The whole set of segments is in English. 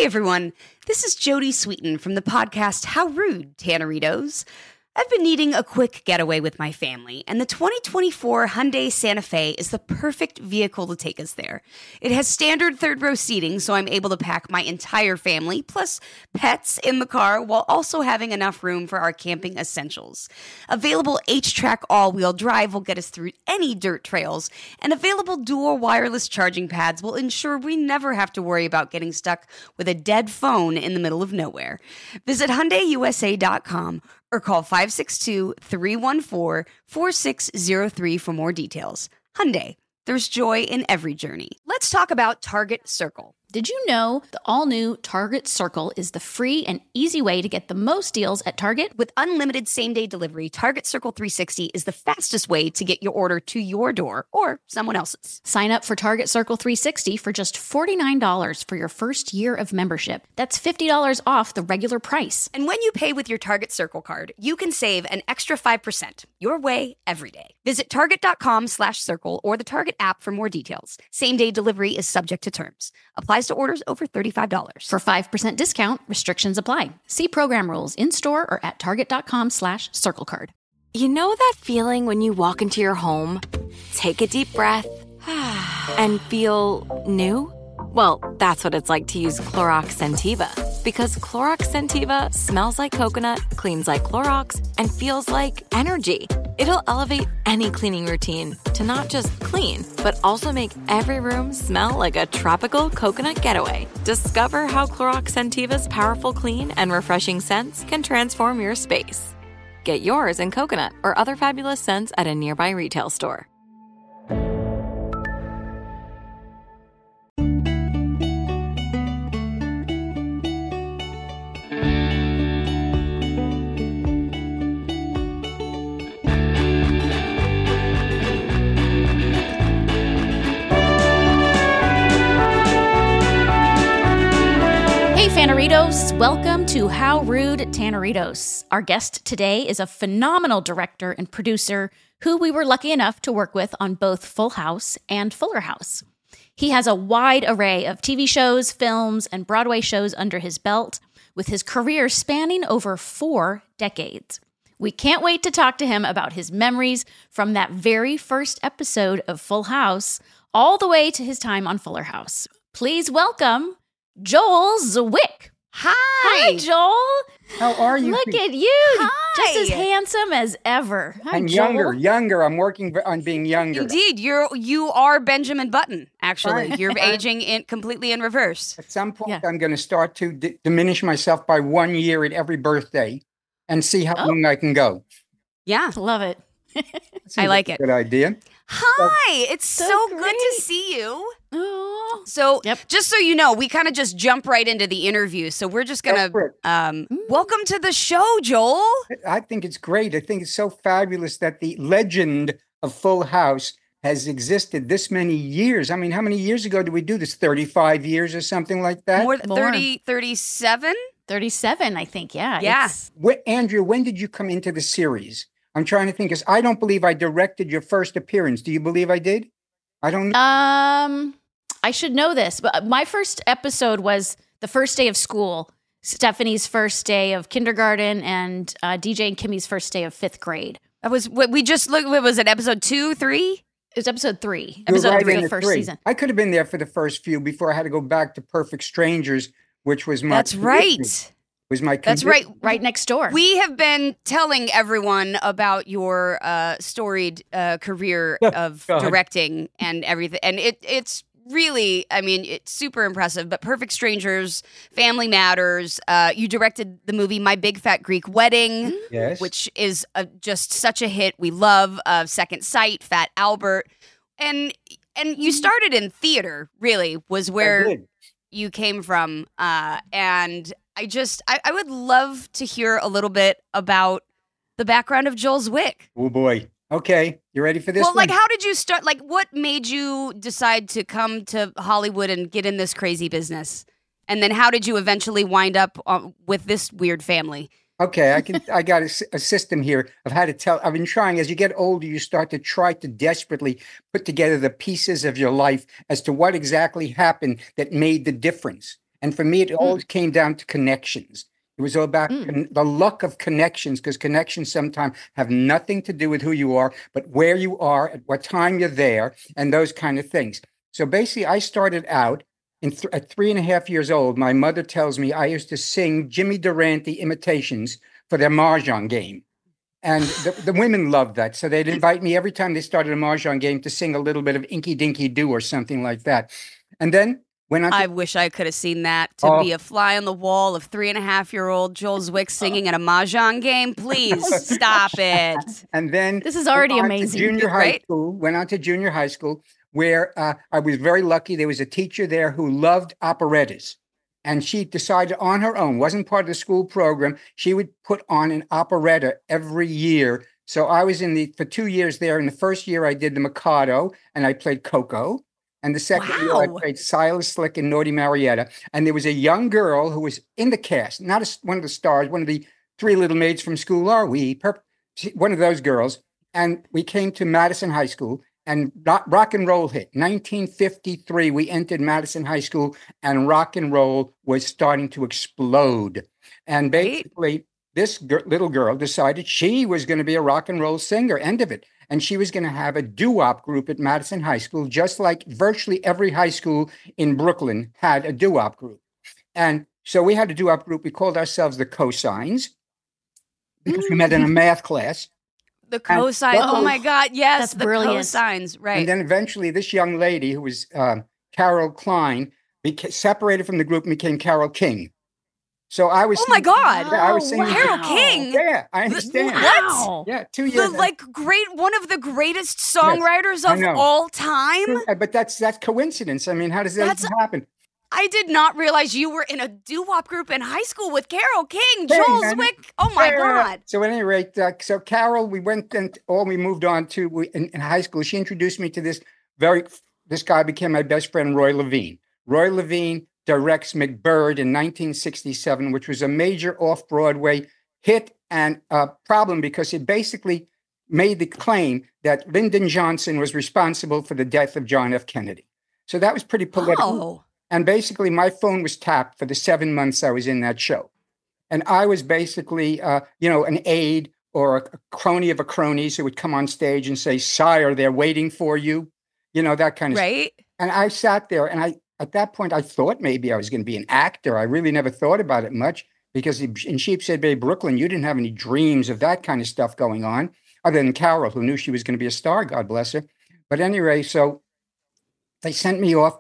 everyone. This is Jody Sweeten from the podcast How Rude, Tanneritos. I've been needing a quick getaway with my family, and the 2024 Hyundai Santa Fe is the perfect vehicle to take us there. It has standard third-row seating, so I'm able to pack my entire family, plus pets, in the car, while also having enough room for our camping essentials. Available H-Track all-wheel drive will get us through any dirt trails, and available dual wireless charging pads will ensure we never have to worry about getting stuck with a dead phone in the middle of nowhere. Visit HyundaiUSA.com or call 562-314-4603 for more details. Hyundai, there's joy in every journey. Let's talk about Target Circle. Did you know the all-new Target Circle is the free and easy way to get the most deals at Target? With unlimited same-day delivery, Target Circle 360 is the fastest way to get your order to your door or someone else's. Sign up for Target Circle 360 for just $49 for your first year of membership. That's $50 off the regular price. And when you pay with your Target Circle card, you can save an extra 5% your way every day. Visit target.com/circle or the Target app for more details. Same-day delivery is subject to terms. Applies to orders over $35. For 5% discount, restrictions apply. See program rules in-store or at target.com/circlecard. You know that feeling when you walk into your home, take a deep breath, and feel new? Well, that's what it's like to use Clorox Scentiva. Because Clorox Scentiva smells like coconut, cleans like Clorox, and feels like energy. It'll elevate any cleaning routine to not just clean, but also make every room smell like a tropical coconut getaway. Discover how Clorox Scentiva's powerful clean and refreshing scents can transform your space. Get yours in coconut or other fabulous scents at a nearby retail store. Tanneritos, welcome to How Rude, Tanneritos. Our guest today is a phenomenal director and producer who we were lucky enough to work with on both Full House and Fuller House. He has a wide array of TV shows, films, and Broadway shows under his belt, with his career spanning over 4 decades. We can't wait to talk to him about his memories from that very first episode of Full House all the way to his time on Fuller House. Please welcome Joel Zwick. Hi, Joel. How are you? Look at you. Hi. Just as handsome as ever. Hi, I'm Joel. younger. I'm working on being younger. Indeed, you are Benjamin Button, actually. You're aging completely in reverse. At some point, I'm going to start to diminish myself by 1 year at every birthday and see how long I can go. Yeah. Love it. I like it. Good idea. Hi, it's so good to see you. Oh. So, just so you know, we kind of just jump right into the interview. So we're just going to welcome to the show, Joel. I think it's great. I think it's so fabulous that the legend of Full House has existed this many years. I mean, how many years ago did we do this? 35 years or something like that? More than 30, 37? 37, I think, yeah. Yeah. Andrea, when did you come into the series? I'm trying to think, because I don't believe I directed your first appearance. Do you believe I did? I don't know. I should know this, but my first episode was the first day of school, Stephanie's first day of kindergarten, and DJ and Kimmy's first day of 5th grade. That was what we just looked. What was it? Episode 2, 3? It was episode 3. Episode 3 of the first season. I could have been there for the first few before I had to go back to Perfect Strangers, which was my. That's right. Was my That's right. Right next door. We have been telling everyone about your storied career of directing and everything. And it's really, I mean, it's super impressive. But Perfect Strangers, Family Matters, you directed the movie My Big Fat Greek Wedding, yes, which is just such a hit. We love Second Sight, Fat Albert. And you started in theater, really, was where you came from. And I would love to hear a little bit about the background of Joel Zwick. Oh, boy. Okay. You ready for this Well, one? how did you start? Like, what made you decide to come to Hollywood and get in this crazy business? And then how did you eventually wind up with this weird family? Okay, I got a system here of how to tell. I've been trying. As you get older, you start to try to desperately put together the pieces of your life as to what exactly happened that made the difference. And for me, it always came down to connections. It was all about the luck of connections, because connections sometimes have nothing to do with who you are, but where you are, at what time you're there, and those kind of things. So basically, I started out at 3.5 years old. My mother tells me I used to sing Jimmy Durante imitations for their mahjong game. And the women loved that. So they'd invite me every time they started a mahjong game to sing a little bit of Inky Dinky Doo or something like that. And then I wish I could have seen that. To be a fly on the wall of 3.5-year-old Joel Zwick singing at a mahjong game. Please stop it. And then this is already amazing. Junior high school, went on to junior high school, where I was very lucky. There was a teacher there who loved operettas. And she decided on her own, wasn't part of the school program, she would put on an operetta every year. So I was for 2 years there. In the first year, I did the Mikado, and I played Coco. And the second year, I played Silas Slick and Naughty Marietta. And there was a young girl who was in the cast, not one of the stars, one of the three little maids from school, are we? One of those girls. And we came to Madison High School, and rock and roll hit. 1953, we entered Madison High School, and rock and roll was starting to explode. And basically, this little girl decided she was going to be a rock and roll singer, end of it. And she was going to have a doo-wop group at Madison High School, just like virtually every high school in Brooklyn had a doo-wop group. And so we had a doo-wop group. We called ourselves the Cosigns, because we met in a math class. The Cosigns. Oh my God. Yes. That's the brilliant. Cosigns. Right. And then eventually this young lady, who was Carol Klein, separated from the group and became Carol King. So I was. Oh my God. I was singing. Carol King. Yeah, I understand. What? Yeah, 2 years. One of the greatest songwriters of all time. But that's coincidence. I mean, how does that happen? I did not realize you were in a doo-wop group in high school with Carol King, Joel Zwick. Oh my God. So at any rate, so Carol, we moved on to in high school. She introduced me to this guy became my best friend, Roy Levine. Roy Levine directs McBird in 1967, which was a major off-Broadway hit and problem, because it basically made the claim that Lyndon Johnson was responsible for the death of John F. Kennedy. So that was pretty political. Oh. And basically, my phone was tapped for the 7 months I was in that show. And I was basically, an aide or a crony of a cronies who would come on stage and say, "Sire, they're waiting for you," that kind of stuff. And I sat there, and at that point, I thought maybe I was going to be an actor. I really never thought about it much, because in Sheepshead Bay, Brooklyn, you didn't have any dreams of that kind of stuff going on, other than Carol, who knew she was going to be a star, God bless her. But anyway, so they sent me off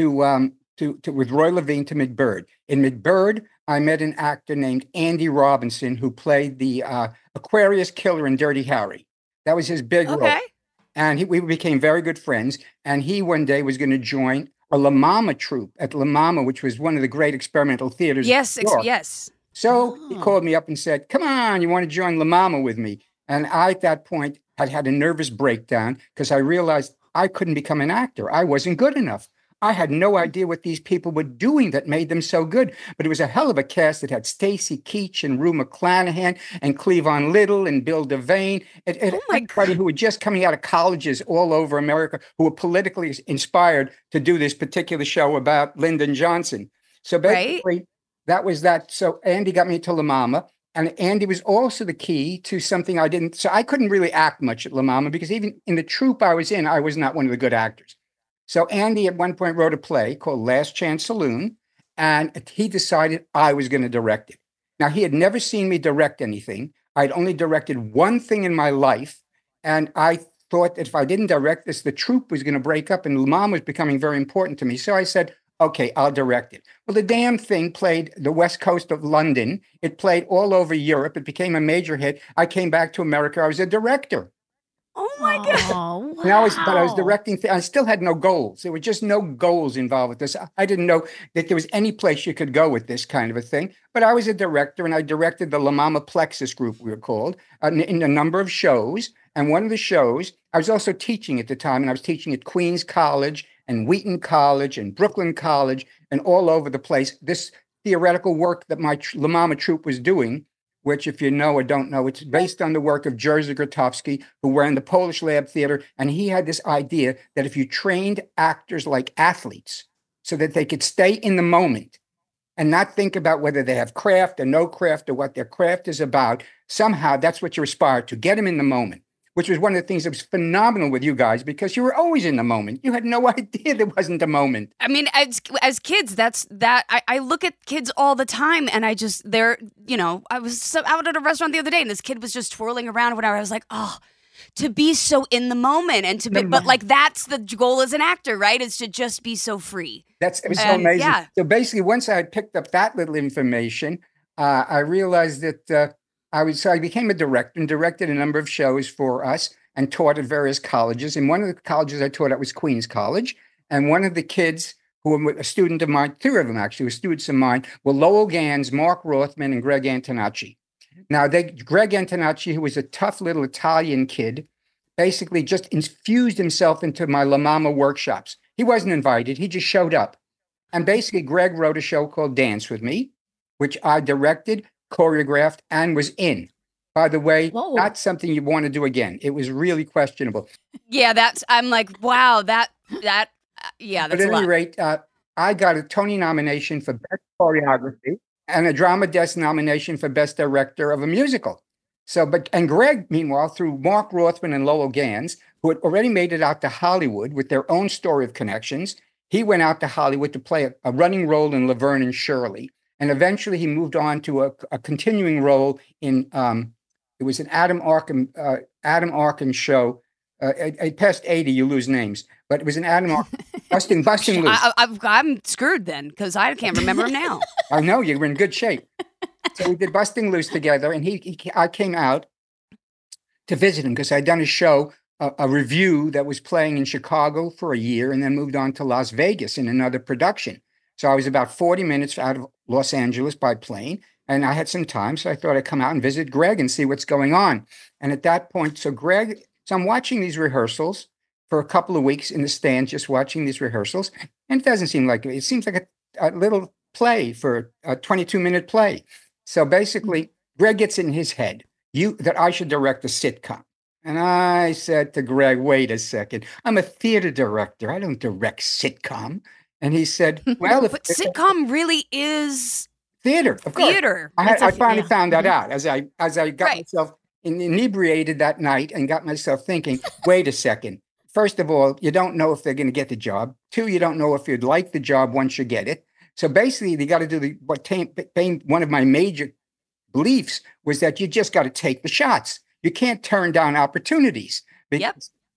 with Roy Levine to McBird. In McBird, I met an actor named Andy Robinson, who played the Aquarius killer in Dirty Harry. That was his big role. And we became very good friends. And he one day was going to join a La Mama troupe at La Mama, which was one of the great experimental theaters. Yes, yes. So he called me up and said, "Come on, you want to join La Mama with me?" And I, at that point, had a nervous breakdown, because I realized I couldn't become an actor. I wasn't good enough. I had no idea what these people were doing that made them so good. But it was a hell of a cast that had Stacy Keach and Rue McClanahan and Cleavon Little and Bill Devane. Everybody who were just coming out of colleges all over America, who were politically inspired to do this particular show about Lyndon Johnson. So basically, that was that. So Andy got me to La Mama. And Andy was also the key to something I didn't. So I couldn't really act much at La Mama, because even in the troupe I was in, I was not one of the good actors. So Andy at one point wrote a play called Last Chance Saloon, and he decided I was going to direct it. Now, he had never seen me direct anything. I'd only directed one thing in my life, and I thought that if I didn't direct this, the troupe was going to break up, and La Mama was becoming very important to me. So I said, "Okay, I'll direct it." Well, the damn thing played the west coast of London. It played all over Europe. It became a major hit. I came back to America. I was a director. Oh my God. Wow. And I was directing. I still had no goals. There were just no goals involved with this. I didn't know that there was any place you could go with this kind of a thing. But I was a director, and I directed the La Mama Plexus group, we were called, in a number of shows. And one of the shows, I was also teaching at the time, and I was teaching at Queens College and Wheaton College and Brooklyn College and all over the place. This theoretical work that my La Mama troupe was doing, which, if you know or don't know, it's based on the work of Jerzy Grotowski, who ran the Polish Lab Theater. And he had this idea that if you trained actors like athletes so that they could stay in the moment and not think about whether they have craft or no craft or what their craft is about. Somehow that's what you aspire to, get them in the moment, which was one of the things that was phenomenal with you guys, because you were always in the moment. You had no idea there wasn't a moment. I mean, as kids, I look at kids all the time, and I was out at a restaurant the other day, and this kid was just twirling around or whatever. I was like, oh, to be so in the moment, and but like that's the goal as an actor, right? Is to just be so free. It was so amazing. Yeah. So basically, once I had picked up that little information, I realized that I became a director and directed a number of shows for us and taught at various colleges. And one of the colleges I taught at was Queens College. And one of the kids who were a student of mine, two of them actually were students of mine, were Lowell Gans, Mark Rothman, and Greg Antonacci. Now, Greg Antonacci, who was a tough little Italian kid, basically just infused himself into my La Mama workshops. He wasn't invited. He just showed up. And basically, Greg wrote a show called Dance With Me, which I directed, choreographed, and was in. By the way, Not something you want to do again. It was really questionable. Yeah, I'm like, wow, that's But at any rate, I got a Tony nomination for Best Choreography and a Drama Desk nomination for Best Director of a Musical. And Greg, meanwhile, through Mark Rothman and Lowell Gans, who had already made it out to Hollywood with their own story of connections, he went out to Hollywood to play a running role in Laverne and Shirley. And eventually he moved on to a continuing role in, it was an Adam Arkin show. Past 80, you lose names. But it was an Adam Arkin, Busting Loose. I'm screwed then, because I can't remember him now. I know, you were in good shape. So we did Busting Loose together, and I came out to visit him because I'd done a show, a review that was playing in Chicago for a year and then moved on to Las Vegas in another production. So I was about 40 minutes out of Los Angeles by plane, and I had some time, so I thought I'd come out and visit Greg and see what's going on. And at that point, so I'm watching these rehearsals for a couple of weeks in the stands, just watching these rehearsals, and it doesn't seem like it seems like a little play for a 22-minute play. So basically, Greg gets in his head that I should direct a sitcom. And I said to Greg, wait a second, I'm a theater director. I don't direct sitcom. And he said, well, but sitcom really is theater. Of course. Theater. I finally found that out as I got myself inebriated that night and got myself thinking, wait a second. First of all, you don't know if they're going to get the job. Two, you don't know if you'd like the job once you get it. So basically, you got to do one of my major beliefs was that you just got to take the shots. You can't turn down opportunities. Yep.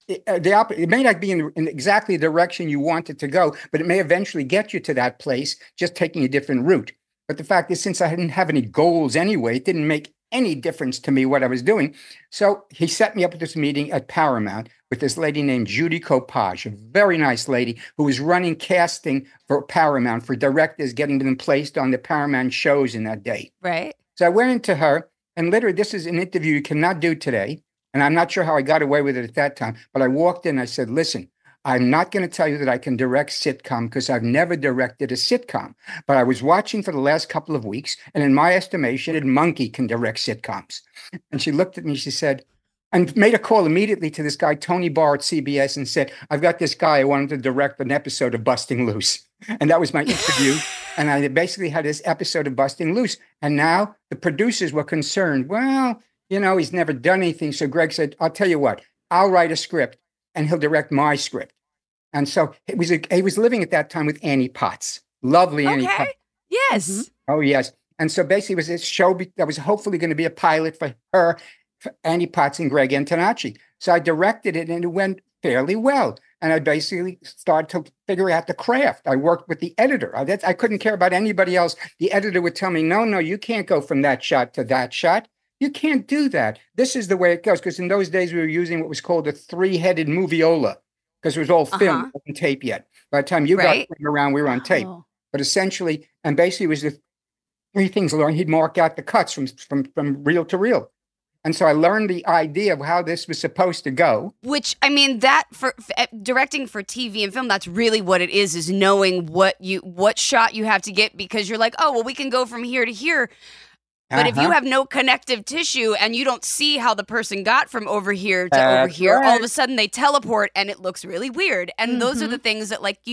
It may not be in exactly the direction you want it to go, but it may eventually get you to that place, just taking a different route. But the fact is, since I didn't have any goals anyway, it didn't make any difference to me what I was doing. So he set me up at this meeting at Paramount with this lady named Judy Copage, a very nice lady who was running casting for Paramount for directors, getting them placed on the Paramount shows in that day. Right. So I went into her, and literally, this is an interview you cannot do today. And I'm not sure how I got away with it at that time, but I walked in and I said, listen, I'm not going to tell you that I can direct sitcom because I've never directed a sitcom, but I was watching for the last couple of weeks. And in my estimation, Ed Monkey can direct sitcoms. And she looked at me, she said, and made a call immediately to this guy, Tony Barr at CBS, and said, I've got this guy. I wanted to direct an episode of Busting Loose. And that was my interview. And I basically had this episode of Busting Loose. And now the producers were concerned. Well, he's never done anything. So Greg said, I'll tell you what, I'll write a script and he'll direct my script. And so he was living at that time with Annie Potts. Lovely Annie Potts. Yes. Mm-hmm. Oh, yes. And so basically it was this show that was hopefully going to be a pilot for her, for Annie Potts and Greg Antonacci. So I directed it and it went fairly well. And I basically started to figure out the craft. I worked with the editor. I couldn't care about anybody else. The editor would tell me, no, you can't go from that shot to that shot. You can't do that. This is the way it goes. Because in those days, we were using what was called a 3-headed moviola, because it was all film, wasn't tape yet. By the time you got around, we were on tape. But essentially, and basically, it was the three things I learned. He'd mark out the cuts from reel to reel. And so I learned the idea of how this was supposed to go. Which, I mean, that for directing for TV and film, that's really what it is knowing what shot you have to get, because you're like, oh, well, we can go from here to here. But if you have no connective tissue and you don't see how the person got from over here to over here, all of a sudden they teleport and it looks really weird. And those are the things that, like, you don't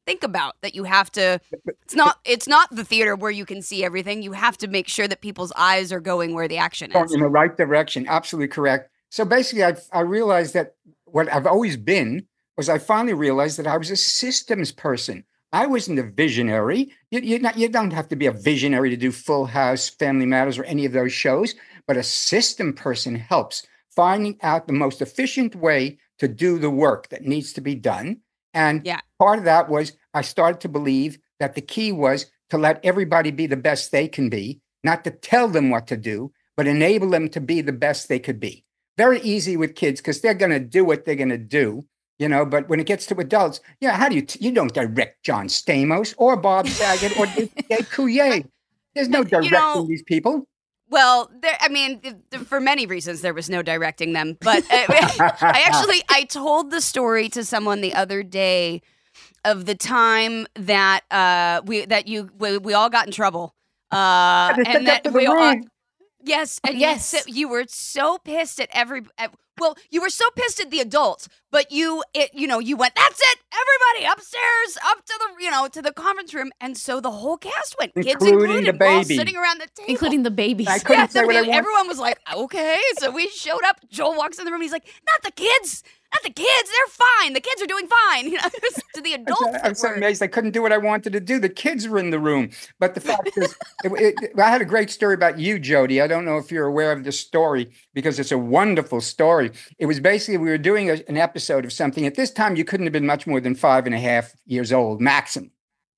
think about, that you have to, it's not the theater where you can see everything. You have to make sure that people's eyes are going where the action is. In the right direction. Absolutely correct. So basically, I realized that what I've always been was I finally realized that I was a systems person. I wasn't a visionary. You don't have to be a visionary to do Full House, Family Matters, or any of those shows, but a system person helps finding out the most efficient way to do the work that needs to be done. And part of that was I started to believe that the key was to let everybody be the best they can be, not to tell them what to do, but enable them to be the best they could be. Very easy with kids because they're going to do what they're going to do. But when it gets to adults, how do you don't direct John Stamos or Bob Saget or Dave Coulier. There's no directing these people. Well, for many reasons, there was no directing them. But I told the story to someone the other day of the time that we all got in trouble, and that we all. Yes, and yes, you were so pissed at you were so pissed at the adults, but you went, that's it, everybody upstairs, up to the conference room, and so the whole cast went, kids included, the baby, all sitting around the table, including the babies. I couldn't say what I want. Everyone was like, okay, so we showed up. Joel walks in the room, he's like, not the kids, they're fine. The kids are doing fine. To the adults. I'm so amazed I couldn't do what I wanted to do. The kids were in the room. But the fact is, I had a great story about you, Jody. I don't know if you're aware of this story because it's a wonderful story. It was basically, we were doing an episode of something. At this time, you couldn't have been much more than 5.5 years old, maximum.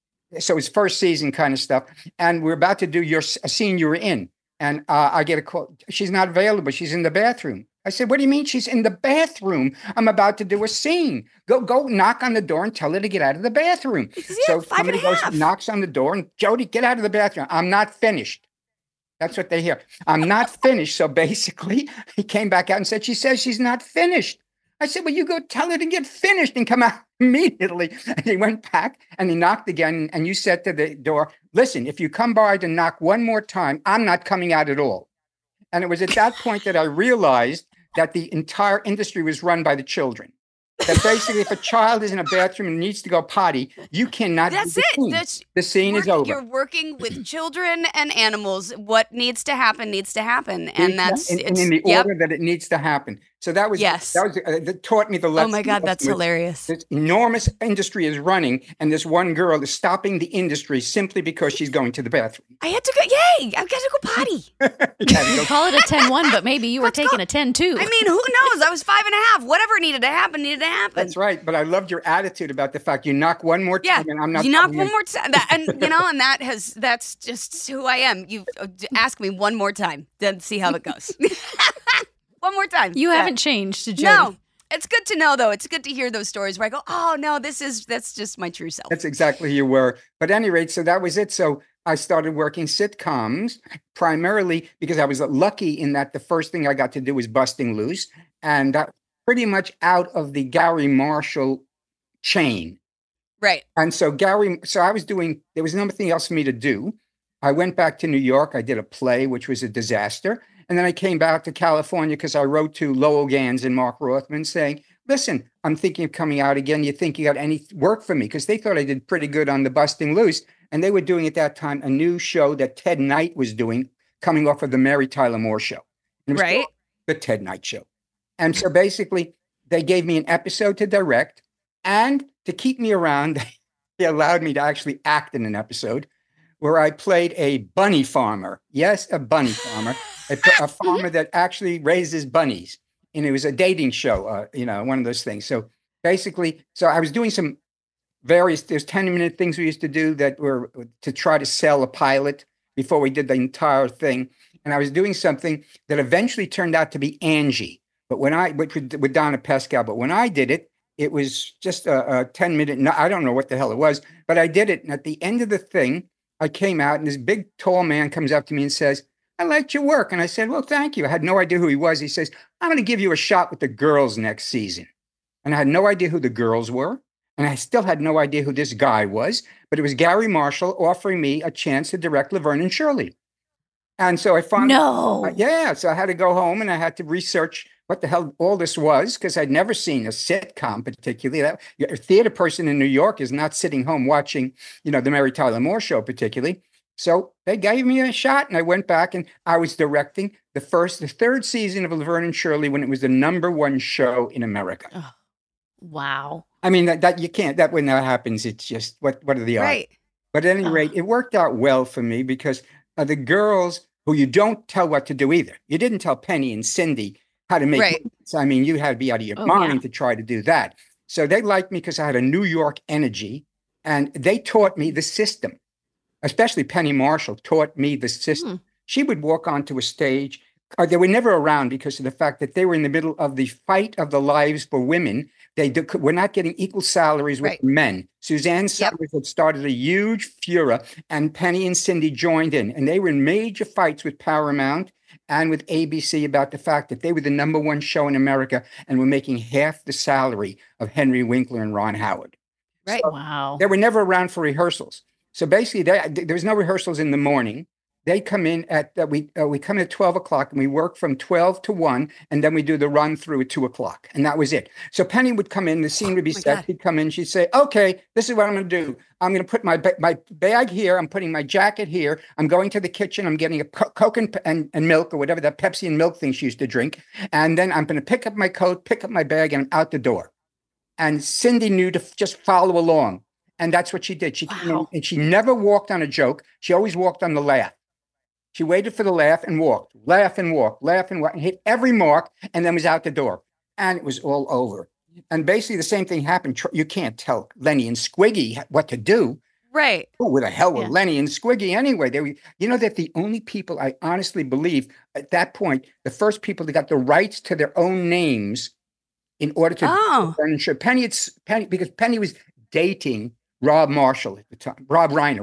So it's first season kind of stuff. And we're about to do a scene you were in. And I get a call. She's not available. She's in the bathroom. I said, what do you mean she's in the bathroom? I'm about to do a scene. Go knock on the door and tell her to get out of the bathroom. So somebody goes, knocks on the door and Jody, get out of the bathroom. I'm not finished. That's what they hear. I'm not finished. So basically he came back out and said, she says she's not finished. I said, well, you go tell her to get finished and come out immediately. And he went back and he knocked again. And you said to the door, listen, if you come by to knock one more time, I'm not coming out at all. And it was at that point that I realized that the entire industry was run by the children. That basically, if a child is in a bathroom and needs to go potty, you cannot. That's it. The scene is over. You're working with children and animals. What needs to happen needs to happen, and that's in the order that it needs to happen. So that taught me the lesson. Oh my God, that's hilarious. This enormous industry is running, and this one girl is stopping the industry simply because she's going to the bathroom. I had to go. Yay! I got to go potty. You call it a 10-1, but maybe you were taking a 10-2. I mean, who knows? I was 5.5. Whatever needed to happen. That's right. But I loved your attitude about the fact you knock one more time, and I'm not. You knock one more time, and that's just who I am. You ask me one more time, then see how it goes. One more time. You haven't changed, Jody. No. It's good to know, though. It's good to hear those stories where I go, oh, no, that's just my true self. That's exactly who you were. But at any rate, so that was it. So I started working sitcoms primarily because I was lucky in that the first thing I got to do was Busting Loose. And that pretty much out of the Gary Marshall chain. Right. And so I was there was nothing else for me to do. I went back to New York. I did a play, which was a disaster. And then I came back to California because I wrote to Lowell Gans and Mark Rothman saying, listen, I'm thinking of coming out again. You think you got any work for me? Because they thought I did pretty good on the Busting Loose. And they were doing at that time a new show that Ted Knight was doing, coming off of the Mary Tyler Moore Show. And it was called The Ted Knight Show. And so basically, they gave me an episode to direct. And to keep me around, they allowed me to actually act in an episode where I played a bunny farmer. Yes, a bunny farmer. A farmer that actually raises bunnies. And it was a dating show, one of those things. So basically, I was doing some there's 10-minute things we used to do that were to try to sell a pilot before we did the entire thing. And I was doing something that eventually turned out to be Angie, with Donna Pescow. But when I did it, it was just a 10-minute, I don't know what the hell it was, but I did it. And at the end of the thing, I came out and this big, tall man comes up to me and says, I liked your work. And I said, well, thank you. I had no idea who he was. He says, I'm going to give you a shot with the girls next season. And I had no idea who the girls were. And I still had no idea who this guy was. But it was Gary Marshall offering me a chance to direct Laverne and Shirley. And so I finally... No. So I had to go home and I had to research what the hell all this was, because I'd never seen a sitcom particularly. A theater person in New York is not sitting home watching, the Mary Tyler Moore Show particularly. So they gave me a shot, and I went back, and I was directing the third season of Laverne and Shirley when it was the #1 show in America. Oh, wow. I mean, that you can't, that when that happens, it's just, what are the odds? Right. But at any rate, it worked out well for me because the girls who you don't tell what to do either. You didn't tell Penny and Cindy how to make movies. I mean, you had to be out of your mind to try to do that. So they liked me because I had a New York energy, and they taught me the system. Especially Penny Marshall taught me the system. She would walk onto a stage. They were never around because of the fact that they were in the middle of the fight of the lives for women. Were not getting equal salaries with men. Suzanne Somers had started a huge furor, and Penny and Cindy joined in. And they were in major fights with Paramount and with ABC about the fact that they were the #1 show in America and were making half the salary of Henry Winkler and Ron Howard. Right. So wow. They were never around for rehearsals. So basically, there was no rehearsals in the morning. They come in we come in at 12 o'clock, and we work from 12 to 1, and then we do the run through at 2 o'clock, and that was it. So Penny would come in, the scene would be set. She'd come in, she'd say, "Okay, this is what I'm going to do. I'm going to put my bag here. I'm putting my jacket here. I'm going to the kitchen. I'm getting a Coke and milk, or whatever, that Pepsi and milk thing she used to drink, and then I'm going to pick up my coat, pick up my bag, and I'm out the door." And Cindy knew to just follow along, and that's what she did. She came in, and she never walked on a joke. She always walked on the laugh. She waited for the laugh and walked, laugh and walk, and hit every mark, and then was out the door. And it was all over. And basically the same thing happened. You can't tell Lenny and Squiggy what to do. Right. Who the hell were Lenny and Squiggy anyway? They were, that the only people, I honestly believe at that point, the first people that got the rights to their own names in order to Penny, because Penny was dating Rob Marshall at the time, Rob Reiner,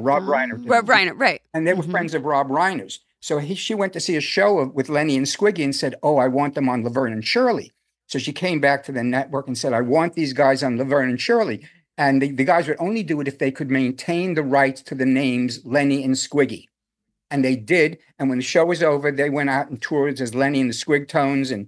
right. And they were friends of Rob Reiner's. So she went to see a show with Lenny and Squiggy and said, "Oh, I want them on Laverne and Shirley." So she came back to the network and said, "I want these guys on Laverne and Shirley." And the guys would only do it if they could maintain the rights to the names Lenny and Squiggy. And they did. And when the show was over, they went out and toured as Lenny and the Squigtones. And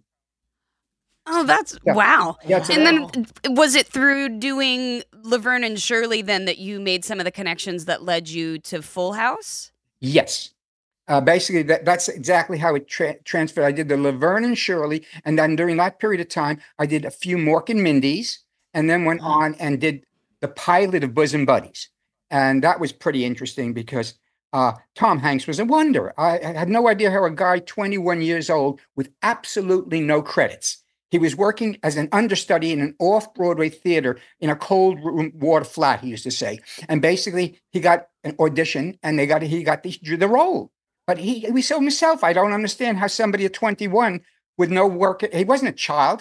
oh, that's wow. Yeah, and then was it through doing Laverne and Shirley then that you made some of the connections that led you to Full House? Yes. Basically, that's exactly how it transferred. I did the Laverne and Shirley, and then during that period of time, I did a few Mork and Mindy's, and then went on and did the pilot of Bosom Buddies. And that was pretty interesting because Tom Hanks was a wonder. I had no idea how a guy 21 years old with absolutely no credits. He was working as an understudy in an off-Broadway theater in a cold room water flat, he used to say. And basically, he got an audition, and he got the role. But he said himself, "I don't understand how somebody at 21 with no work," he wasn't a child.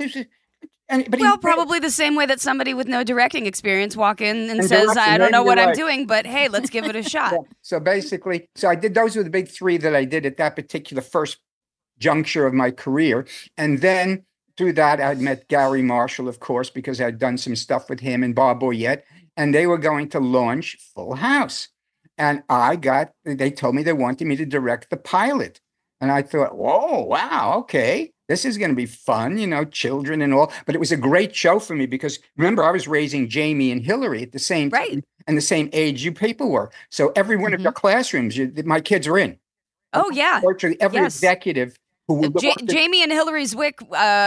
Probably the same way that somebody with no directing experience walk in and says, "I don't know what I'm doing, but hey, let's give it a shot." So basically, I did, those were the big three that I did at that particular first juncture of my career. And then through that, I'd met Gary Marshall, of course, because I'd done some stuff with him and Bob Boyette, and they were going to launch Full House. And they told me they wanted me to direct the pilot. And I thought, whoa, wow, okay, this is going to be fun, children and all. But it was a great show for me because, remember, I was raising Jamie and Hillary at the same time and the same age you people were. So every one of your classrooms, my kids are in. Oh, yeah. Virtually every executive Jamie and Hillary Zwick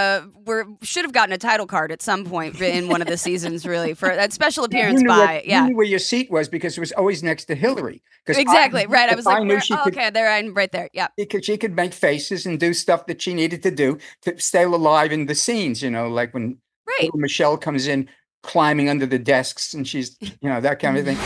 should have gotten a title card at some point in one of the seasons, really, for that special appearance You knew where your seat was because it was always next to Hillary. Exactly, right. I was like, okay, there, I'm right there. Yeah. She could make faces and do stuff that she needed to do to stay alive in the scenes, like when little Michelle comes in climbing under the desks and she's, that kind of thing.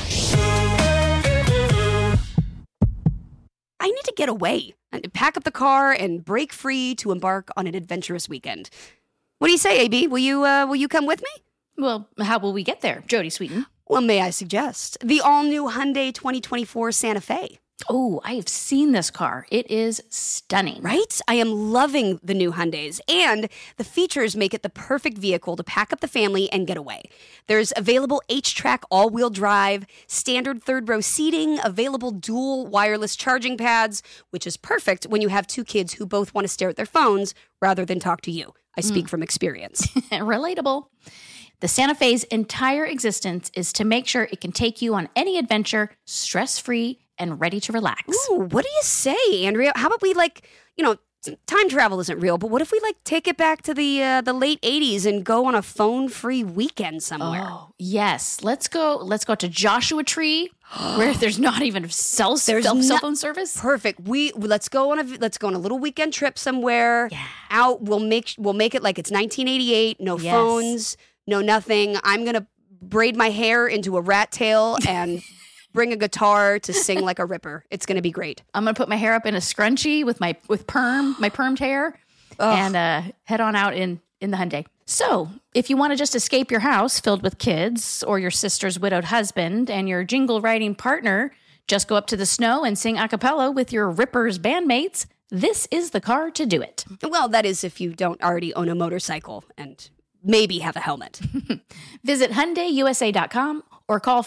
I need to get away and pack up the car and break free to embark on an adventurous weekend. What do you say, AB? Will you come with me? Well, how will we get there, Jodie Sweetin? Well, may I suggest the all-new Hyundai 2024 Santa Fe. Oh, I have seen this car. It is stunning. Right? I am loving the new Hyundais, and the features make it the perfect vehicle to pack up the family and get away. There's available H-Track all-wheel drive, standard third-row seating, available dual wireless charging pads, which is perfect when you have two kids who both want to stare at their phones rather than talk to you. I speak from experience. Relatable. The Santa Fe's entire existence is to make sure it can take you on any adventure stress-free and ready to relax. Ooh, what do you say, Andrea? How about we time travel isn't real, but what if we take it back to the late 80s and go on a phone-free weekend somewhere? Oh, yes. Let's go to Joshua Tree where there's not even cell phone service. Perfect. Let's go on a little weekend trip somewhere. Yeah. Out. We'll make it like it's 1988. No phones, no nothing. I'm going to braid my hair into a rat tail and bring a guitar to sing like a ripper. It's going to be great. I'm going to put my hair up in a scrunchie with my permed hair and head on out in the Hyundai. So if you want to just escape your house filled with kids or your sister's widowed husband and your jingle writing partner, just go up to the snow and sing a cappella with your Rippers bandmates. This is the car to do it. Well, that is if you don't already own a motorcycle and maybe have a helmet. Visit HyundaiUSA.com or call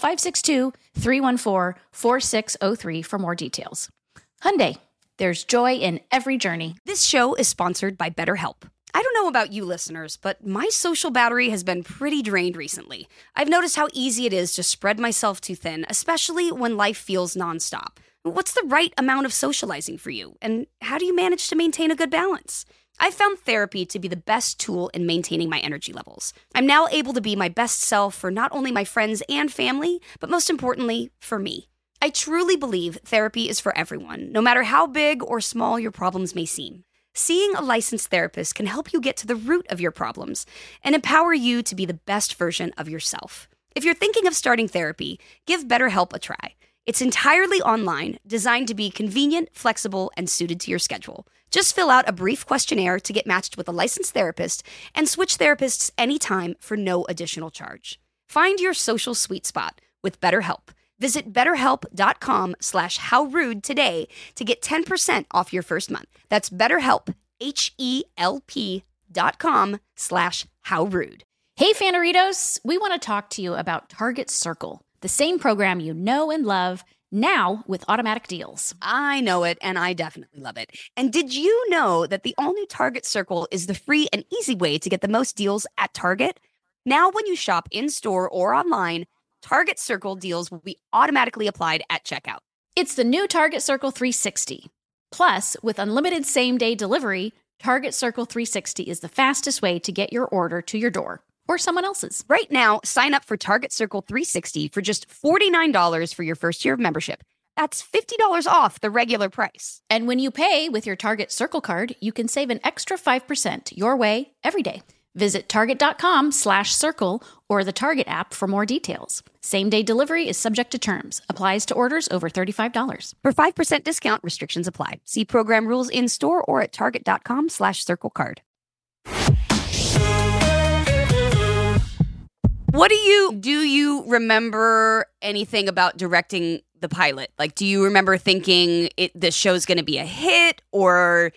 562-314-4603 for more details. Hyundai, there's joy in every journey. This show is sponsored by BetterHelp. I don't know about you listeners, but my social battery has been pretty drained recently. I've noticed how easy it is to spread myself too thin, especially when life feels nonstop. What's the right amount of socializing for you? And how do you manage to maintain a good balance? I found therapy to be the best tool in maintaining my energy levels. I'm now able to be my best self for not only my friends and family, but most importantly, for me. I truly believe therapy is for everyone, no matter how big or small your problems may seem. Seeing a licensed therapist can help you get to the root of your problems and empower you to be the best version of yourself. If you're thinking of starting therapy, give BetterHelp a try. It's entirely online, designed to be convenient, flexible, and suited to your schedule. Just fill out a brief questionnaire to get matched with a licensed therapist and switch therapists anytime for no additional charge. Find your social sweet spot with BetterHelp. Visit BetterHelp.com/howrude today to get 10% off your first month. That's BetterHelp, HELP.com/howrude. Hey, Fanaritos, we want to talk to you about Target Circle, the same program you know and love, now with automatic deals. I know it, and I definitely love it. And did you know that the all-new Target Circle is the free and easy way to get the most deals at Target? Now when you shop in-store or online, Target Circle deals will be automatically applied at checkout. It's the new Target Circle 360. Plus, with unlimited same-day delivery, Target Circle 360 is the fastest way to get your order to your door or someone else's. Right now, sign up for Target Circle 360 for just $49 for your first year of membership. That's $50 off the regular price. And when you pay with your Target Circle card, you can save an extra 5% your way every day. Visit target.com/circle or the Target app for more details. Same-day delivery is subject to terms. Applies to orders over $35. For 5% discount, restrictions apply. See program rules in store or at target.com/circle card. Do you remember anything about directing the pilot? Like, do you remember thinking this show's going to be a hit, or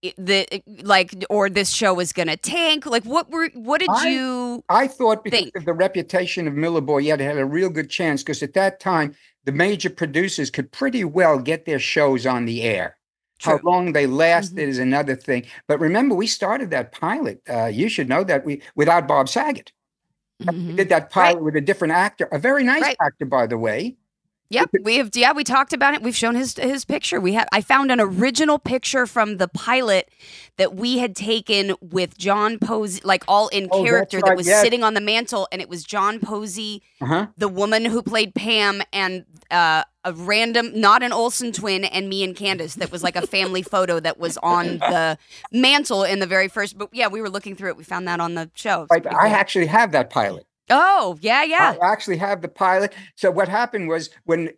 this show was going to tank? Like, what did you? I thought because think? of the reputation of Miller Boyett, it had a real good chance because at that time the major producers could pretty well get their shows on the air. True. How long they lasted is another thing. But remember, we started that pilot. You should know that without Bob Saget. We did that pilot with a different actor, a very nice actor, by the way. Yep, we talked about it. We've shown his picture. I found an original picture from the pilot that we had taken with John Posey, like all in character, that was sitting on the mantle, and it was John Posey, the woman who played Pam, and a random, not an Olsen twin, and me and Candace. That was like a family photo that was on the mantle in the very first. But yeah, we were looking through it. We found that on the show. Right, I actually have that pilot. Oh, yeah. I actually have the pilot. So what happened was when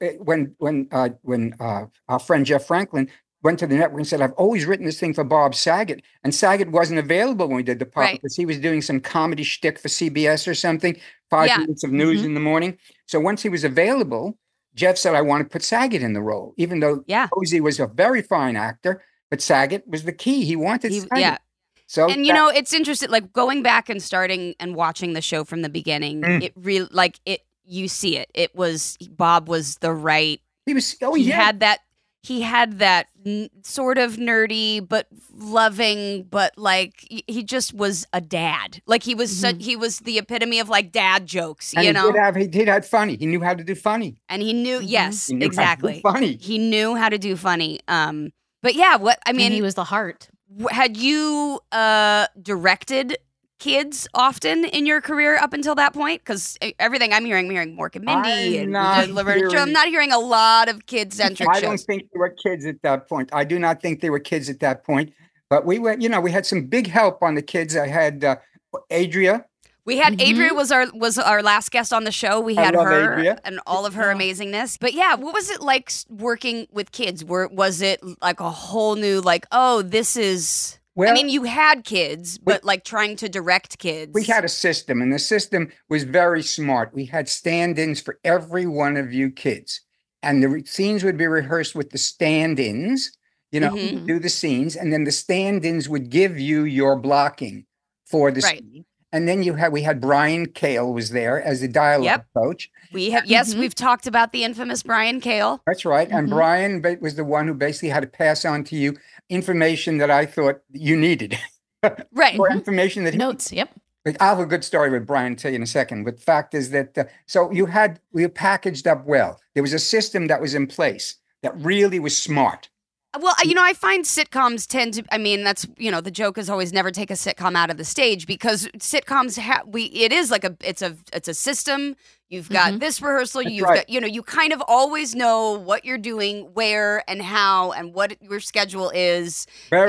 our friend Jeff Franklin went to the network and said, "I've always written this thing for Bob Saget," and Saget wasn't available when we did the pilot because he was doing some comedy shtick for CBS or something, 5 minutes of news in the morning. So once he was available, Jeff said, I want to put Saget in the role, even though Posey was a very fine actor, but Saget was the key. He wanted Saget. Yeah. So, and you know, it's interesting, like going back and starting and watching the show from the beginning, it really, like you see it. It was, Bob was the right. He had that sort of nerdy, but loving, but like he just was a dad. Like he was he was the epitome of like dad jokes, and you know? He did have funny. He knew how to do funny. And he knew, yes, he knew exactly. How to do funny. He knew how to do funny. But yeah, and he was the heart. Had you directed kids often in your career up until that point? Because everything I'm hearing Mork and Mindy and Laverne and Shirley. I'm not hearing a lot of kid-centric shows. I don't think they were kids at that point. I do not think they were kids at that point. But we were, you know, we had some big help on the kids. I had Adria. We had Adria was our last guest on the show. We had her Adria. And all of her amazingness. But yeah, what was it like working with kids? Was it like a whole new, like, oh, this is... Well, I mean, you had kids, but like trying to direct kids. We had a system, and the system was very smart. We had stand-ins for every one of you kids. And the scenes would be rehearsed with the stand-ins, you know, do the scenes, and then the stand-ins would give you your blocking for the scene. And then we had Brian Cale was there as the dialogue coach. We have, we've talked about the infamous Brian Cale. That's right. And Brian was the one who basically had to pass on to you information that I thought you needed. Right. Or information that notes. Yep. I'll have a good story with Brian to tell you in a second. But the fact is that, so we packaged up well. There was a system that was in place that really was smart. Well, you know, I find sitcoms tend to, I mean, that's, you know, the joke is always never take a sitcom out of the stage because sitcoms, it is like it's a system. You've got this rehearsal. You've got, you know, you kind of always know what you're doing, where and how and what your schedule is.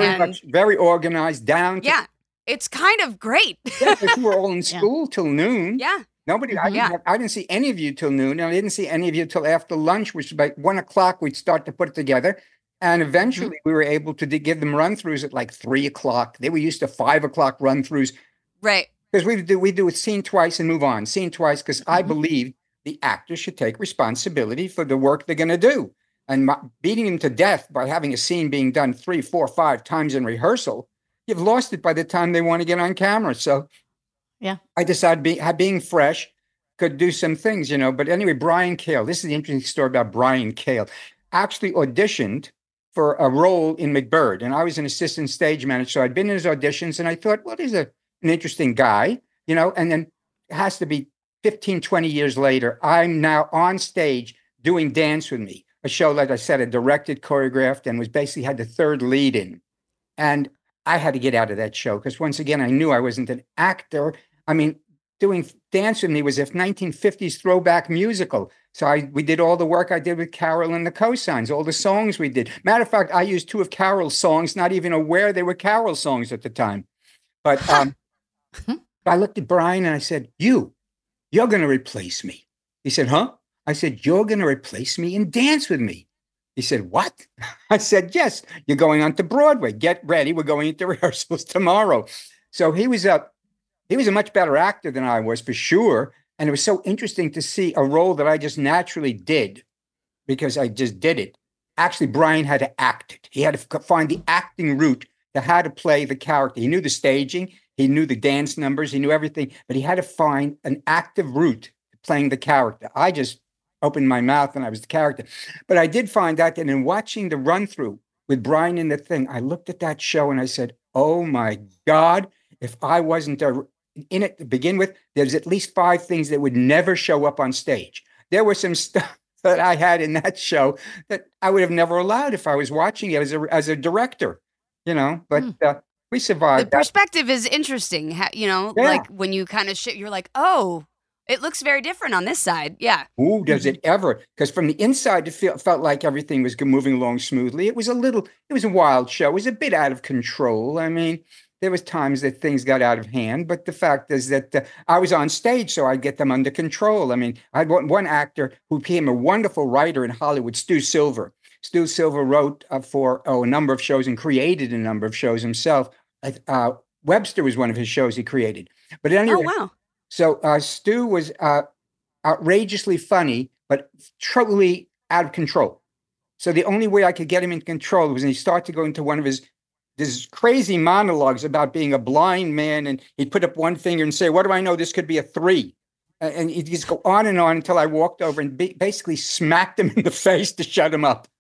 Very organized down. Yeah. It's kind of great. Yeah, because we were all in school till noon. Yeah. Nobody, I didn't see any of you till noon. And I didn't see any of you till after lunch, which was about 1 o'clock. We'd start to put it together. And eventually we were able to give them run-throughs at like 3 o'clock. They were used to 5 o'clock run-throughs. Right. Because we do a scene twice and move on. Scene twice because I believe the actors should take responsibility for the work they're going to do. And beating them to death by having a scene being done 3, 4, 5 times in rehearsal, you've lost it by the time they want to get on camera. So I decided being fresh could do some things, you know. But anyway, Brian Cale, this is the interesting story about Brian Cale, actually auditioned for a role in McBird. And I was an assistant stage manager. So I'd been in his auditions and I thought, well, he's an interesting guy, you know, and then it has to be 15, 20 years later. I'm now on stage doing Dance With Me, a show, like I said, I directed, choreographed, and was basically had the third lead in. And I had to get out of that show because once again, I knew I wasn't an actor. I mean, doing Dance With Me was a 1950s throwback musical. So we did all the work I did with Carol and the Cosigns, all the songs we did. Matter of fact, I used 2 of Carol's songs, not even aware they were Carol songs at the time. But I looked at Brian and I said, you're going to replace me. He said, huh? I said, you're going to replace me and Dance With Me. He said, what? I said, yes, you're going on to Broadway. Get ready. We're going into rehearsals tomorrow. So he was a much better actor than I was, for sure. And it was so interesting to see a role that I just naturally did because I just did it. Actually, Brian had to act it. He had to find the acting route to how to play the character. He knew the staging. He knew the dance numbers. He knew everything. But he had to find an active route to playing the character. I just opened my mouth and I was the character. But I did find out that in watching the run-through with Brian in the thing, I looked at that show and I said, oh, my God, if I wasn't in it to begin with, there's at least 5 things that would never show up on stage. There was some stuff that I had in that show that I would have never allowed if I was watching it as a director, you know, but we survived. The perspective is interesting, you know, like when you kind of you're like, oh, it looks very different on this side. Yeah. Ooh, does it ever? Because from the inside, it felt like everything was moving along smoothly. It was a wild show. It was a bit out of control. I mean, there was times that things got out of hand, but the fact is that I was on stage, so I'd get them under control. I mean, I had one actor who became a wonderful writer in Hollywood, Stu Silver. Stu Silver wrote for a number of shows and created a number of shows himself. Webster was one of his shows he created. But anyway, oh, wow. So Stu was outrageously funny but totally out of control. So the only way I could get him in control was when he started to go into one of his crazy monologues about being a blind man, and he'd put up one finger and say, "What do I know? This could be a 3." And he'd just go on and on until I walked over and basically smacked him in the face to shut him up.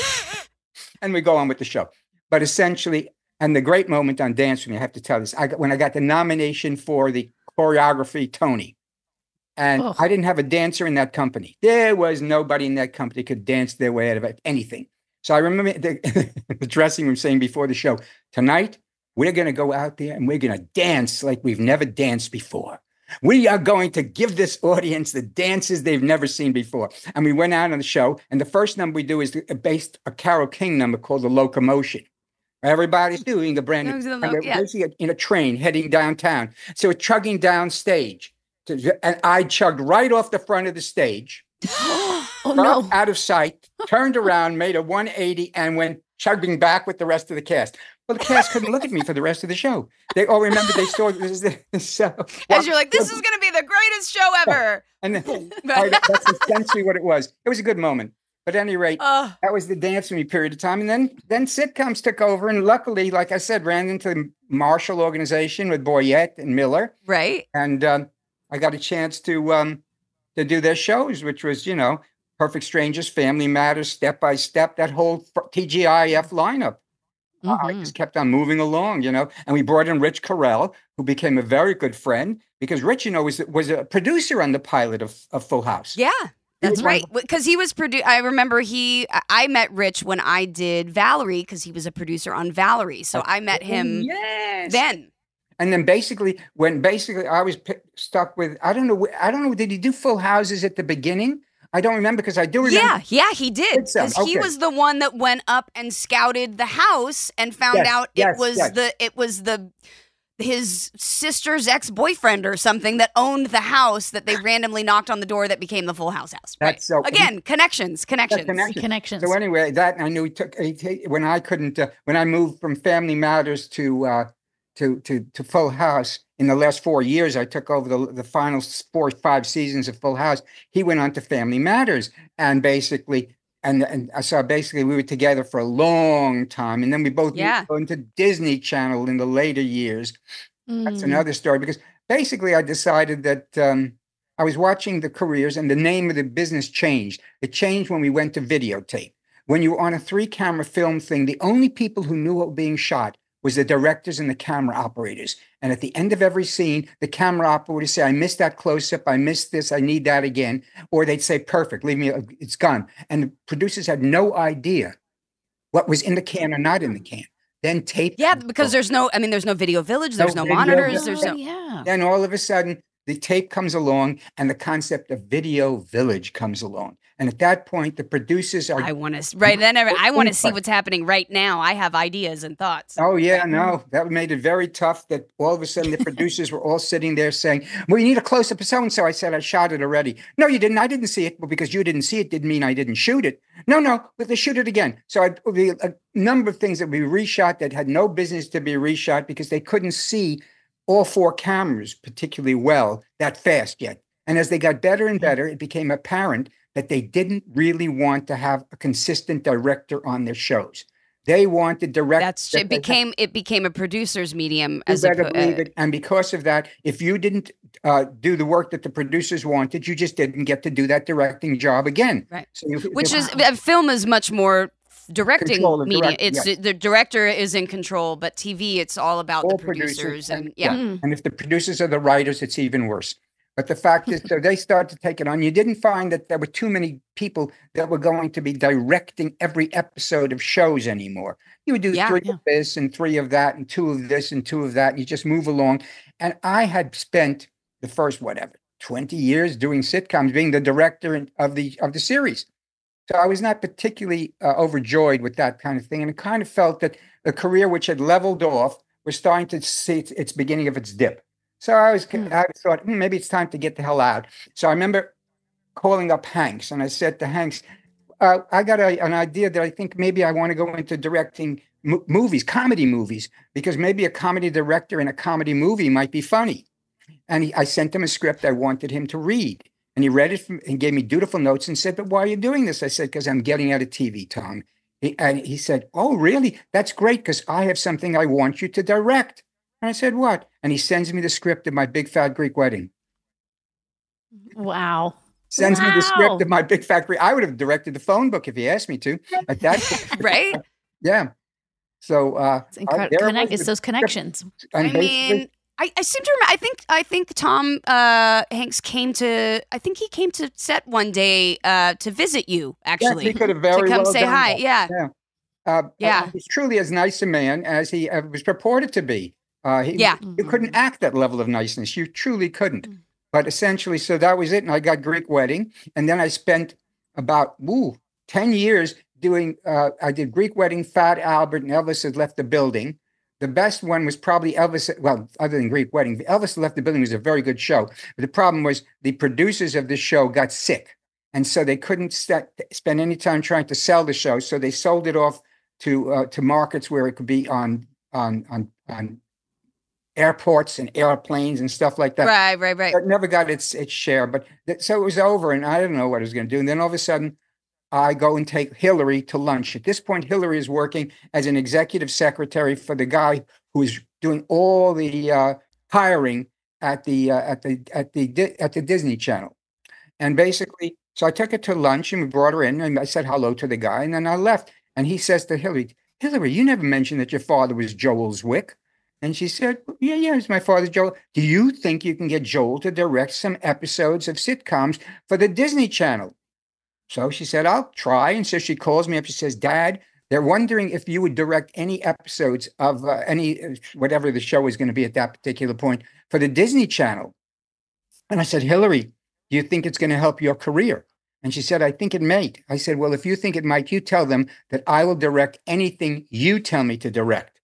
And we go on with the show. But essentially, and the great moment on Dance With Me, I have to tell this, when I got the nomination for the choreography Tony, and I didn't have a dancer in that company. There was nobody in that company could dance their way out of anything. So I remember the dressing room saying before the show, "Tonight, we're going to go out there and we're going to dance like we've never danced before. We are going to give this audience the dances they've never seen before." And we went out on the show, and the first number we do is based a Carole King number called The Locomotion. Everybody's doing the brand new, basically in a train heading downtown. So we're chugging down stage, and I chugged right off the front of the stage, out of sight, turned around, made a 180, and went chugging back with the rest of the cast. Well, the cast couldn't look at me for the rest of the show. They all remember they saw this show. As you're like, this is going to be the greatest show ever. And that's essentially what it was. It was a good moment. But at any rate, that was the Dance With Me period of time. And then sitcoms took over. And luckily, like I said, ran into the Marshall organization with Boyette and Miller. Right. And I got a chance to do their shows, which was, Perfect Strangers, Family Matters, Step by Step, that whole TGIF lineup. I just kept on moving along, and we brought in Rich Carell, who became a very good friend because Rich, was a producer on the pilot of Full House. Yeah, that's right. Because he was I remember I met Rich when I did Valerie because he was a producer on Valerie. So I met him then. And then basically, I was stuck with, I don't know, did he do Full Houses at the beginning? I don't remember because I do remember. Yeah, he did. Because he was the one that went up and scouted the house and found out it was his sister's ex-boyfriend or something that owned the house that they randomly knocked on the door that became the Full House house. Right. So again, connections. So anyway, that I knew he took when I moved from Family Matters to Full House. In the last 4 years, I took over the final 4 or 5 seasons of Full House. He went on to Family Matters, and basically, so basically, we were together for a long time, and then we both moved into Disney Channel in the later years. That's another story because basically, I decided that I was watching the careers, and the name of the business changed. It changed when we went to videotape. When you were on a 3-camera film thing, the only people who knew what was being shot was the directors and the camera operators. And at the end of every scene, the camera operator would say, "I missed that close-up, I missed this, I need that again." Or they'd say, "Perfect, leave me, it's gone." And the producers had no idea what was in the can or not in the can. Then tape. Yeah, because there's no video village, there's no monitors, there's no. Then all of a sudden, the tape comes along and the concept of video village comes along. And at that point, the producers are. I want to see what's happening right now. I have ideas and thoughts. Oh, yeah, no. That made it very tough that all of a sudden the producers were all sitting there saying, "Well, you need a close-up of so-and-so." I said, "I shot it already." "No, you didn't. I didn't see it." "Well, because you didn't see it didn't mean I didn't shoot it." No, but they shoot it again. So a number of things that we reshot that had no business to be reshot because they couldn't see all 4 cameras particularly well that fast yet. And as they got better and better, it became apparent that they didn't really want to have a consistent director on their shows. They wanted directors. It became a producer's medium. And because of that, if you didn't do the work that the producers wanted, you just didn't get to do that directing job again. Right. So film is much more directing media. The director is in control, but TV, it's all about the producers and And if the producers are the writers, it's even worse. But the fact is, so they started to take it on. You didn't find that there were too many people that were going to be directing every episode of shows anymore. You would do 3 of this and 3 of that and 2 of this and 2 of that. And you just move along. And I had spent the first, 20 years doing sitcoms, being the director of the series. So I was not particularly overjoyed with that kind of thing. And it kind of felt that the career, which had leveled off, was starting to see its beginning of its dip. So I thought, maybe it's time to get the hell out. So I remember calling up Hanks, and I said to Hanks, I got an idea that I think maybe I want to go into directing movies, comedy movies, because maybe a comedy director in a comedy movie might be funny. And I sent him a script I wanted him to read. And he read it and gave me dutiful notes and said, but why are you doing this? I said, because I'm getting out of TV, Tom. And he said, oh, really? That's great, because I have something I want you to direct. And I said, what? And he sends me the script of My Big Fat Greek Wedding. Wow. Sends me the script of My Big Fat Greek. I would have directed the phone book if he asked me to. At that Right? Yeah. So it's incredible. It's those connections. I mean, I seem to remember. I think Tom Hanks came to. I think he came to set one day to visit you. Actually, he could have very to come well say done hi. that. Yeah. He's truly as nice a man as he was purported to be. You couldn't act that level of niceness. You truly couldn't. But essentially, so that was it. And I got Greek Wedding, and then I spent about 10 years doing. I did Greek Wedding, Fat Albert, and Elvis Had Left the Building. The best one was probably Elvis. Well, other than Greek Wedding, Elvis Left the Building was a very good show. But the problem was the producers of the show got sick, and so they couldn't spend any time trying to sell the show. So they sold it off to markets where it could be on airports and airplanes and stuff like that. Right. It never got its share. But so it was over, and I didn't know what I was going to do. And then all of a sudden, I go and take Hillary to lunch. At this point, Hillary is working as an executive secretary for the guy who is doing all the hiring at the Disney Channel. And basically, so I took her to lunch and we brought her in and I said hello to the guy and then I left. And he says to Hillary, you never mentioned that your father was Joel Zwick. And she said, yeah, it's my father, Joel. Do you think you can get Joel to direct some episodes of sitcoms for the Disney Channel? So she said, I'll try. And so she calls me up. She says, Dad, they're wondering if you would direct any episodes of whatever the show is going to be at that particular point for the Disney Channel. And I said, Hillary, do you think it's going to help your career? And she said, I think it might. I said, well, if you think it might, you tell them that I will direct anything you tell me to direct.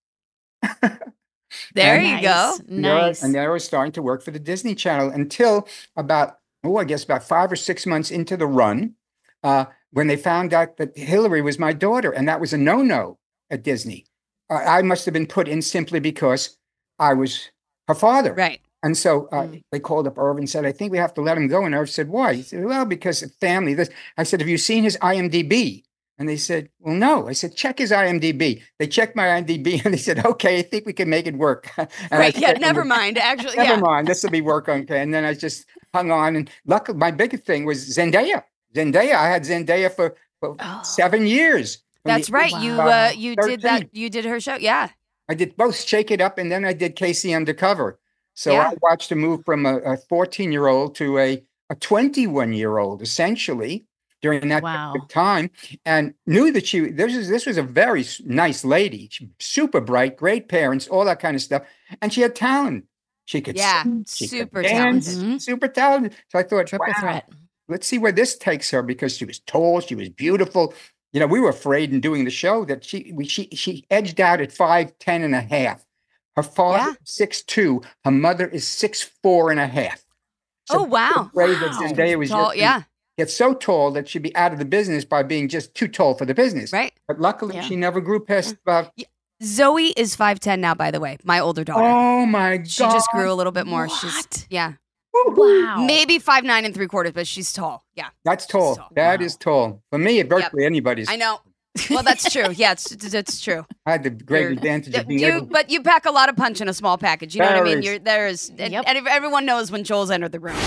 There you go. Nice. And there I was starting to work for the Disney Channel until about 5 or 6 months into the run. When they found out that Hillary was my daughter, and that was a no-no at Disney. I must have been put in simply because I was her father. Right. And so they called up Irv and said, I think we have to let him go. And Irv said, why? He said, well, because of family. I said, have you seen his IMDb? And they said, well, no. I said, check his IMDb. They checked my IMDb and they said, okay, I think we can make it work. Right. Yeah. Never mind. Actually, never mind. This will be work. Okay. And then I just hung on. And luckily, my biggest thing was Zendaya. I had Zendaya for 7 years. That's right. Wow. You did that. You did her show. Yeah. I did both Shake It Up and then I did Casey Undercover. So I watched her move from a 14-year-old to a 21-year-old, essentially, during that time, and knew that this was a very nice lady, super bright, great parents, all that kind of stuff, and she had talent. She could sing, she super could dance, talented. super talented. So I thought, Triple threat. Let's see where this takes her, because she was tall, she was beautiful. You know, we were afraid in doing the show that she edged out at 5'10" and a half. Her father is 6'2", her mother is 6'4" and a half. So wow. Afraid that Zendaya was tall, get so tall that she'd be out of the business by being just too tall for the business. Right. But luckily, she never grew past about. Zoe is 5'10" now, by the way. My older daughter. Oh my God! She just grew a little bit more. What? Wow. Maybe 5'9" and 3/4", but she's tall. Yeah. That's tall. That is tall. For me, virtually anybody's. I know. Well, that's true. Yeah, it's true. I had the great advantage of being able. But you pack a lot of punch in a small package. You know what I mean? There and everyone knows when Joel's entered the room.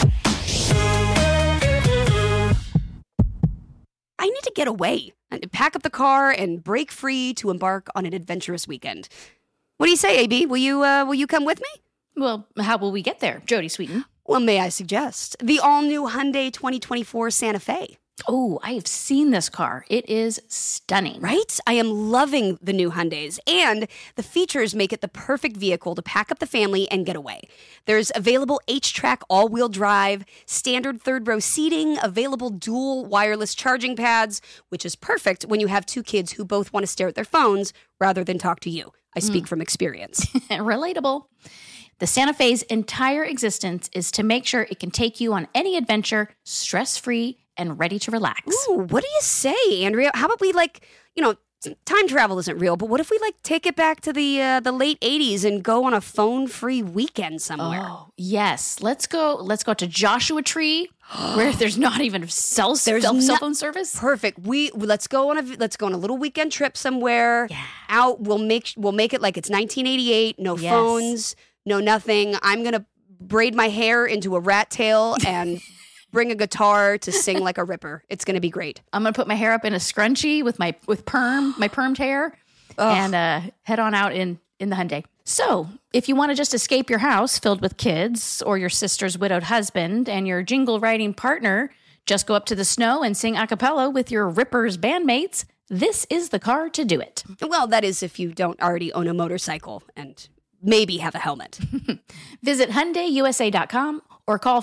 I need to get away and pack up the car and break free to embark on an adventurous weekend. What do you say, AB? Will you come with me? Well, how will we get there, Jody Sweeten? Well, may I suggest the all-new Hyundai 2024 Santa Fe. Oh, I have seen this car. It is stunning. Right? I am loving the new Hyundais, and the features make it the perfect vehicle to pack up the family and get away. There's available H-Track all-wheel drive, standard third-row seating, available dual wireless charging pads, which is perfect when you have two kids who both want to stare at their phones rather than talk to you. I speak from experience. Relatable. The Santa Fe's entire existence is to make sure it can take you on any adventure stress-free and ready to relax. Ooh, what do you say, Andrea? How about we time travel isn't real, but what if we like take it back to the late 80s and go on a phone-free weekend somewhere? Oh, yes. Let's go to Joshua Tree where there's not even cell phone service. Perfect. Let's go on a little weekend trip somewhere. Yeah. Out. We'll make it like it's 1988. No phones, no nothing. I'm going to braid my hair into a rat tail and bring a guitar to sing like a ripper. It's going to be great. I'm going to put my hair up in a scrunchie with my permed hair and head on out in the Hyundai. So if you want to just escape your house filled with kids or your sister's widowed husband and your jingle writing partner, just go up to the snow and sing a cappella with your Rippers bandmates. This is the car to do it. Well, that is if you don't already own a motorcycle and maybe have a helmet. Visit HyundaiUSA.com or call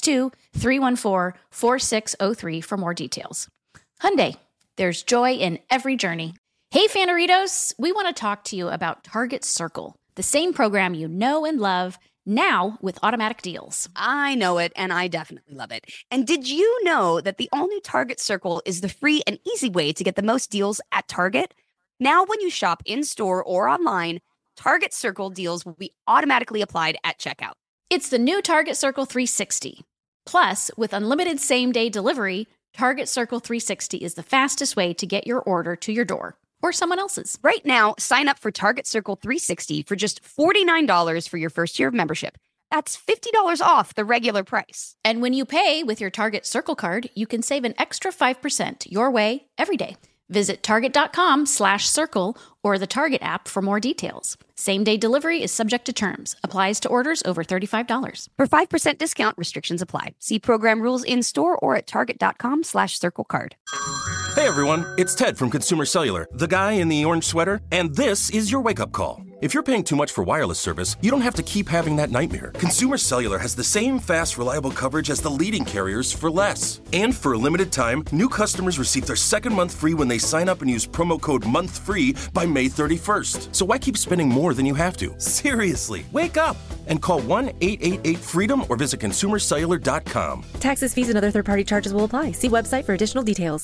562-314-4603 for more details. Hyundai, there's joy in every journey. Hey, Fannaritos, we want to talk to you about Target Circle, the same program you know and love, now with automatic deals. I know it, and I definitely love it. And did you know that the all-new Target Circle is the free and easy way to get the most deals at Target? Now, when you shop in-store or online, Target Circle deals will be automatically applied at checkout. It's the new Target Circle 360. Plus, with unlimited same-day delivery, Target Circle 360 is the fastest way to get your order to your door or someone else's. Right now, sign up for Target Circle 360 for just $49 for your first year of membership. That's $50 off the regular price. And when you pay with your Target Circle card, you can save an extra 5% your way every day. Visit target.com/circle or the Target app for more details. Same-day delivery is subject to terms. Applies to orders over $35. For 5% discount, restrictions apply. See program rules in-store or at target.com/circle card. Hey everyone, it's Ted from Consumer Cellular, the guy in the orange sweater, and this is your wake-up call. If you're paying too much for wireless service, you don't have to keep having that nightmare. Consumer Cellular has the same fast, reliable coverage as the leading carriers for less. And for a limited time, new customers receive their second month free when they sign up and use promo code MONTHFREE by May 31st. So why keep spending more than you have to? Seriously, wake up and call 1-888-FREEDOM or visit consumercellular.com. Taxes, fees, and other third-party charges will apply. See website for additional details.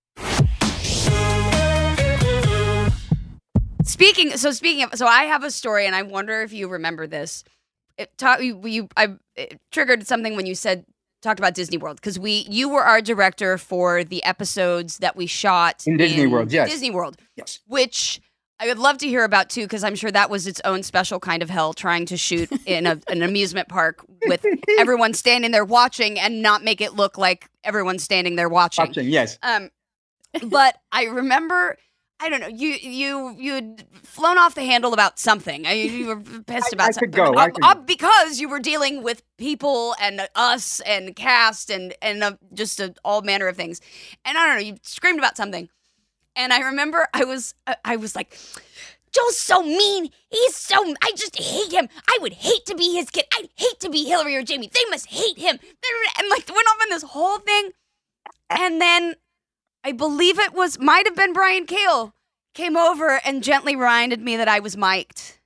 Speaking of, I have a story, and I wonder if you remember this. It triggered something when you talked about Disney World, because you were our director for the episodes that we shot in Disney World. Yes, Disney World. Yes, which I would love to hear about too, because I'm sure that was its own special kind of hell, trying to shoot in an amusement park with everyone standing there watching and not make it look like everyone's standing there watching. Yes. But I remember, I don't know, you'd flown off the handle about something. You were pissed about something. Because you were dealing with people and us and cast and just all manner of things. And I don't know, you screamed about something. And I remember I was like, Joel's so mean. I just hate him. I would hate to be his kid. I'd hate to be Hillary or Jamie. They must hate him. And like went off on this whole thing. And then I believe might have been Brian Cale, came over and gently reminded me that I was mic'd.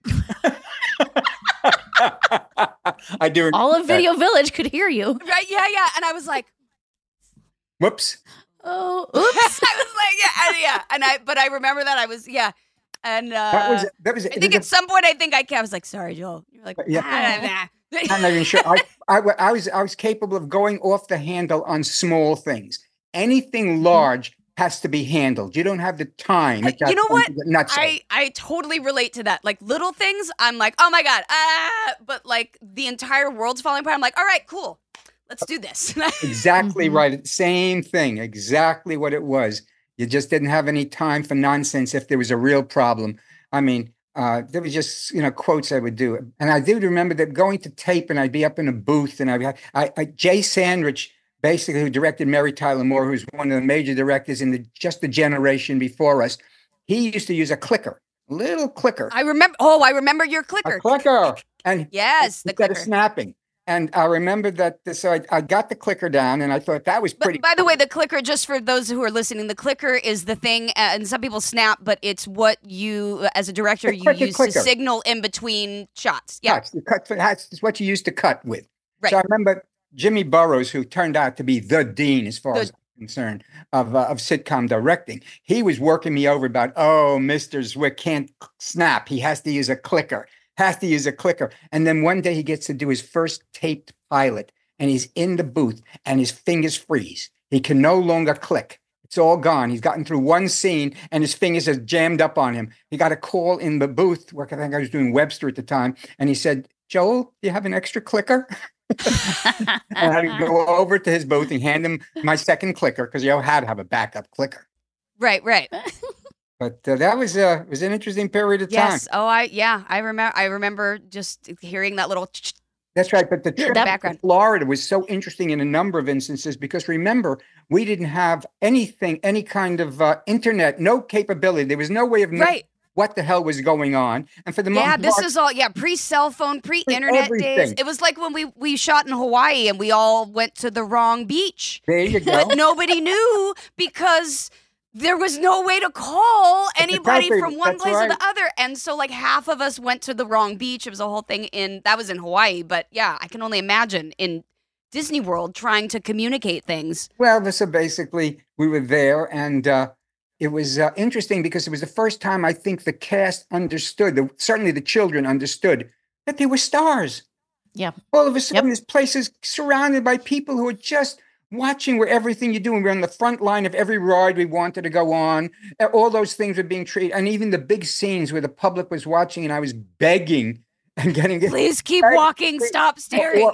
I do. All of Video Village could hear you. Right? Yeah. And I was like, whoops. Oh, oops. I was like, yeah. But I remember that I was, yeah. And that was. I think at some point, I was like, sorry, Joel. You're like, yeah. I'm not even sure. I was capable of going off the handle on small things. Anything large has to be handled. You don't have the time. You know what? I totally relate to that. Like little things, I'm like, oh my God. But like the entire world's falling apart. I'm like, all right, cool. Let's do this. Exactly right. Same thing. Exactly what it was. You just didn't have any time for nonsense if there was a real problem. I mean, there was just, quotes I would do. And I do remember that going to tape and I'd be up in a booth and Jay Sandrich, basically, who directed Mary Tyler Moore, who's one of the major directors in the generation before us. He used to use a clicker, a little clicker. I remember your clicker. A clicker. And yes, the clicker. Instead of snapping. And I remember that, so I got the clicker down, and I thought that was pretty. By the way, the clicker, just for those who are listening, the clicker is the thing, and some people snap, but it's what you, as a director, you use to signal in between shots. Yeah, it's what you use to cut with. Right. So I remember Jimmy Burrows, who turned out to be the dean as far as concern of sitcom directing. He was working me over about, oh, Mr. Zwick can't snap. He has to use a clicker. And then one day he gets to do his first taped pilot, and he's in the booth, and his fingers freeze. He can no longer click. It's all gone. He's gotten through one scene, and his fingers are jammed up on him. He got a call in the booth, where I think I was doing Webster at the time, and he said, Joel, do you have an extra clicker? And I had to go over to his booth and hand him my second clicker, because you had to have a backup clicker. Right. But that was an interesting period of time. Yes. Oh, I remember just hearing that little. That's right. But the trip background to Florida was so interesting in a number of instances, because remember, we didn't have any kind of internet, no capability. There was no way of knowing what the hell was going on. And for the most part, this is all pre-cell phone, pre-internet days. It was like when we shot in Hawaii and we all went to the wrong beach. There you go. But nobody knew because there was no way to call anybody from one place to the other. And so like half of us went to the wrong beach. It was a whole thing that was in Hawaii. But yeah, I can only imagine in Disney World trying to communicate things. Well, so basically we were there, and it was interesting because it was the first time I think the cast understood, certainly the children understood, that they were stars. Yeah. All of a sudden, this place is surrounded by people who are just watching where everything you do. And we're on the front line of every ride we wanted to go on. All those things were being treated. And even the big scenes where the public was watching and I was begging and getting... Please keep walking. Stop staring.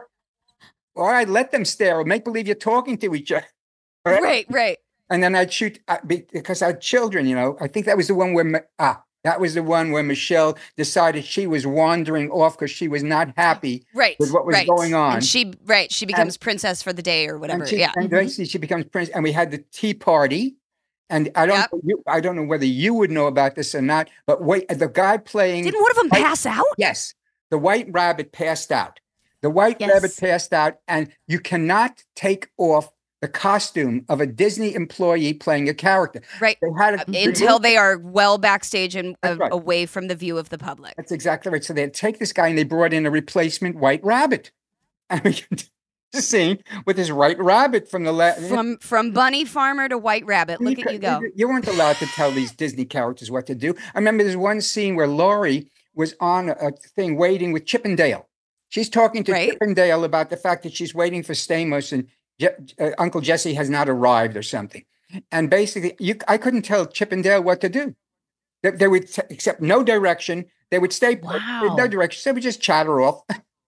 Or I'd let them stare or make believe you're talking to each other. Right. And then I'd shoot because our children, I think that was the one where Michelle decided she was wandering off because she was not happy with what was going on. And she becomes princess for the day or whatever. And basically she becomes princess. And we had the tea party. And I don't know whether you would know about this or not, but the guy playing... Didn't one of them pass out? Yes. The White Rabbit passed out. Rabbit passed out, and you cannot take off the costume of a Disney employee playing a character. Right. Until they are well backstage and away from the view of the public. That's exactly right. So they'd take this guy and they brought in a replacement White Rabbit. And we could just see with his White Rabbit from the from Bunny Farmer to White Rabbit. Look at you go. You weren't allowed to tell these Disney characters what to do. I remember there's one scene where Laurie was on a thing waiting with Chip and Dale. She's talking to Chip and Dale about the fact that she's waiting for Stamos and Uncle Jesse has not arrived or something. And basically, I couldn't tell Chip and Dale what to do. They would accept no direction. They would stay with no direction. They would just chatter off.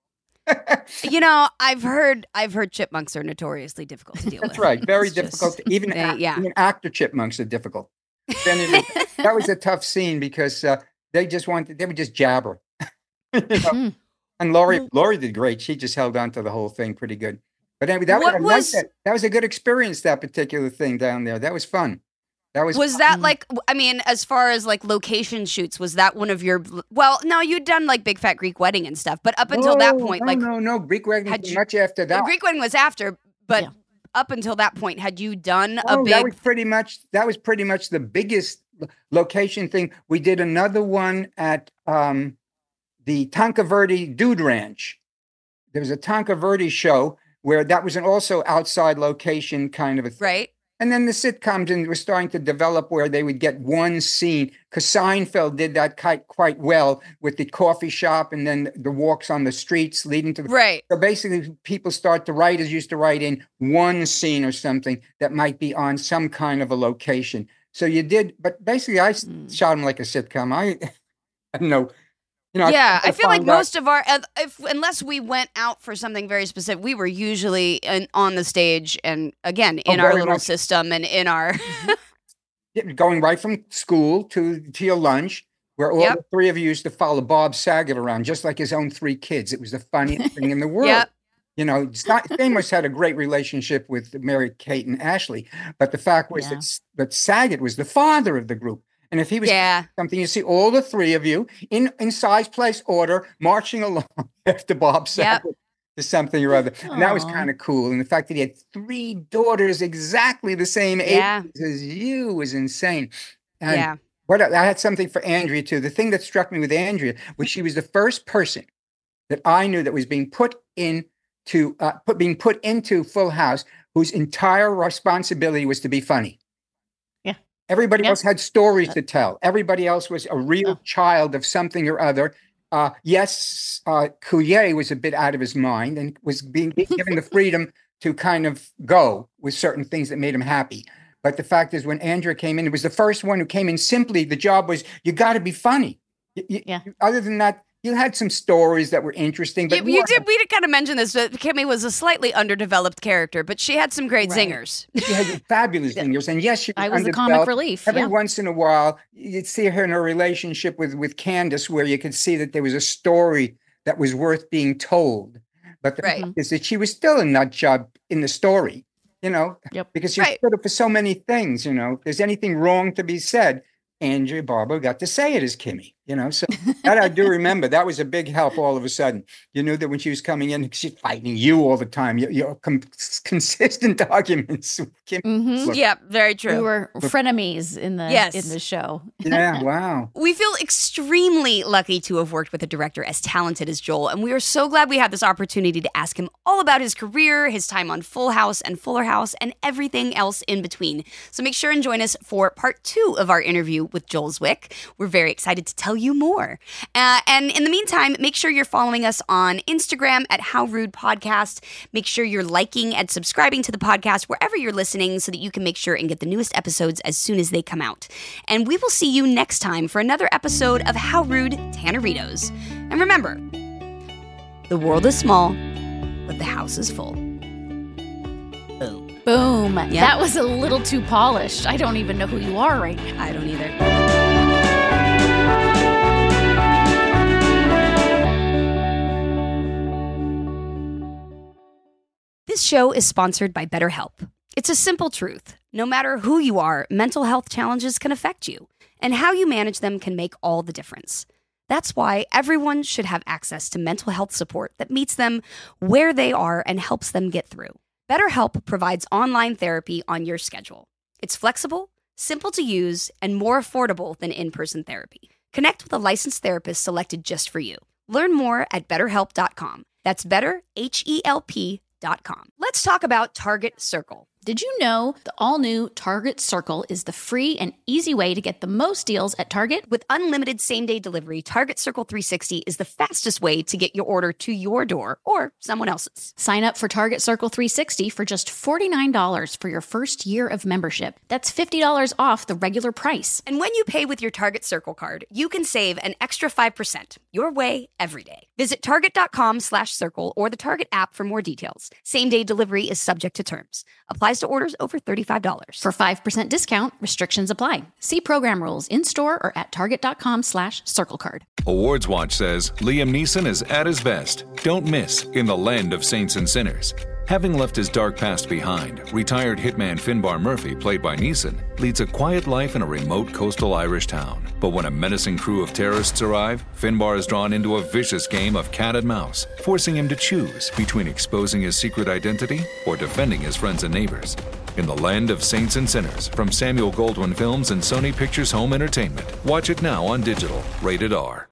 I've heard chipmunks are notoriously difficult to deal with. That's right. Very difficult. Even actor chipmunks are difficult. That was a tough scene because they would just jabber. And Laurie did great. She just held on to the whole thing pretty good. But anyway, that was a good experience, that particular thing down there. That was fun. That like, I mean, as far as like location shoots, was that one of your, well, no, you'd done like Big Fat Greek Wedding and stuff, but up until that point, No, Greek Wedding was much after that. Greek Wedding was after, but up until that point, had you done a big? That was pretty much the biggest location thing. We did another one at the Tonka Verde Dude Ranch. There was a Tonka Verde show where that was an also outside location kind of a thing. Right. And then the sitcoms were starting to develop where they would get one scene, because Seinfeld did that quite well with the coffee shop and then the walks on the streets leading to the... Right. So basically writers used to write in one scene or something that might be on some kind of a location. So you did, but basically I shot them like a sitcom. I don't know. I feel like most of our, unless we went out for something very specific, we were usually on the stage and again in our little system and in our going right from school to your lunch, where all the three of you used to follow Bob Saget around just like his own three kids. It was the funniest thing in the world. Stamos had a great relationship with Mary Kate and Ashley, but the fact was that Saget was the father of the group. And if he was something, you see all the three of you in size, place, order, marching along after Bob Saget to something or other. And that was kind of cool. And the fact that he had three daughters exactly the same age as you was insane. And I had something for Andrea, too. The thing that struck me with Andrea was she was the first person that I knew that was being put into Full House whose entire responsibility was to be funny. Yeah. Everybody Yeah. else had stories to tell. Everybody else was a real child of something or other. Yes, Coulier was a bit out of his mind and was being given the freedom to kind of go with certain things that made him happy. But the fact is, when Andrea came in, it was the first one who came in simply. The job was, you got to be funny. Other than that, you had some stories that were interesting. But we did kind of mention this, but Kimmy was a slightly underdeveloped character, but she had some great singers. She had fabulous singers. And yes, she was I was the underdeveloped. comic relief. Every once in a while, you'd see her in a relationship with Candace where you could see that there was a story that was worth being told. But the fact is that she was still a nut job in the story, because she stood up for so many things, If there's anything wrong to be said, Andrea Barber got to say it as Kimmy, so that I do remember. That was a big help all of a sudden. You knew that when she was coming in, she's fighting you all the time. Your consistent arguments with Kimmy. Yeah, very true. We were frenemies in the show. Yeah, wow. We feel extremely lucky to have worked with a director as talented as Joel, and we are so glad we had this opportunity to ask him all about his career, his time on Full House and Fuller House, and everything else in between. So make sure and join us for part 2 of our interview with Joel Zwick. We're very excited to tell you more. And in the meantime, make sure you're following us on Instagram at How Rude Podcast. Make sure you're liking and subscribing to the podcast wherever you're listening so that you can make sure and get the newest episodes as soon as they come out. And we will see you next time for another episode of How Rude Tanneritos. And remember, the world is small, but the house is full. Boom. That was a little too polished. I don't even know who you are right now. I don't either. This show is sponsored by BetterHelp. It's a simple truth. No matter who you are, mental health challenges can affect you, and how you manage them can make all the difference. That's why everyone should have access to mental health support that meets them where they are and helps them get through. BetterHelp provides online therapy on your schedule. It's flexible, simple to use, and more affordable than in-person therapy. Connect with a licensed therapist selected just for you. Learn more at BetterHelp.com. That's BetterHelp.com. Let's talk about Target Circle. Did you know the all-new Target Circle is the free and easy way to get the most deals at Target? With unlimited same-day delivery, Target Circle 360 is the fastest way to get your order to your door or someone else's. Sign up for Target Circle 360 for just $49 for your first year of membership. That's $50 off the regular price. And when you pay with your Target Circle card, you can save an extra 5% your way every day. Visit Target.com/circle or the Target app for more details. Same-day delivery is subject to terms. Applies to orders over $35. For 5% discount, restrictions apply. See program rules in-store or at target.com/circlecard. Awards Watch says Liam Neeson is at his best. Don't miss In the Land of Saints and Sinners. Having left his dark past behind, retired hitman Finbar Murphy, played by Neeson, leads a quiet life in a remote coastal Irish town. But when a menacing crew of terrorists arrive, Finbar is drawn into a vicious game of cat and mouse, forcing him to choose between exposing his secret identity or defending his friends and neighbors. In the Land of Saints and Sinners, from Samuel Goldwyn Films and Sony Pictures Home Entertainment. Watch it now on digital. Rated R.